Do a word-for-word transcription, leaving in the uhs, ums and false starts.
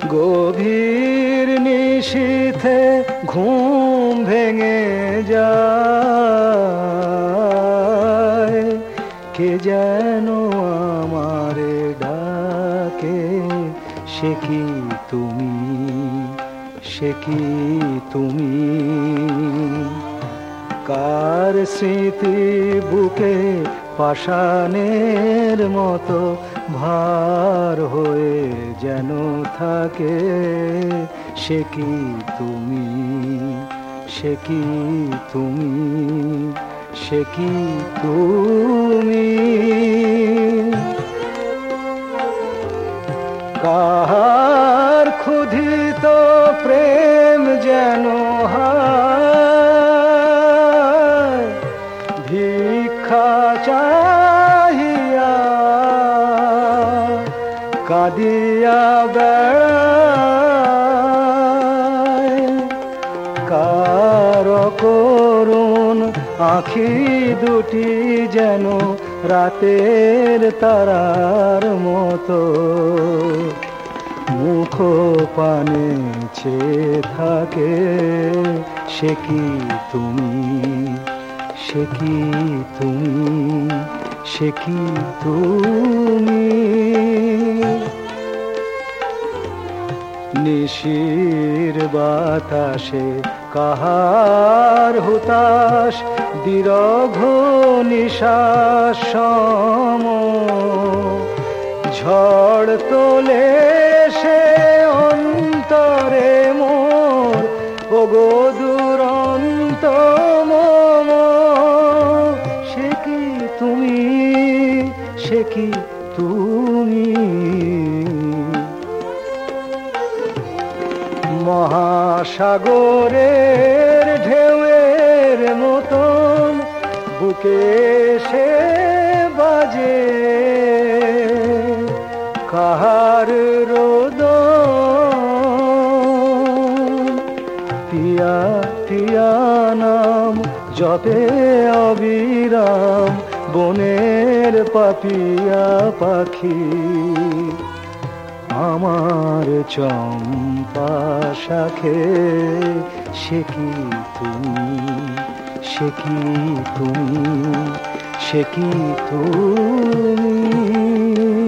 গভীর নিশীথে ঘুম ভেঙে যায়, কে যেন আমারে ডাকে, সে কি তুমি, সে কি তুমি? কার স্মৃতি বুকে পাষাণের মতো ভার হয়ে যেন থাকে, সে কি তুমি, সে কি তুমি, সে কি তুমি? কার ক্ষুধিত প্রেম যেন হায়, ভিক্ষা চাহিয়া কাঁদিয়া বেড়ায়। কার করুণ আঁখি দুটি যেন রাতের তারার মতো, মুখ পানে চেয়ে থাকে, সে কি তুমি, সে কি তুমি, সে কি তুমি? নিশির বাতাসে কাহার হুতাশ, বিরঘ নিশ্বাস সম, ঝড় তোলে সে অন্তরে মোর, ওগো দুরন্ত মম। সে কি তুমি, সে কি তুমি? মহাসাগরের ঢেউয়ের মতন বুকে সে বাজে, কাহার রোদন টিয়া টিয়া নাম জপে অবিরাম, বনের পাপিয়া পাখি আমার চম্পা শাখে, সে কি তুমি, সে কি তুমি, সে কি তুমি?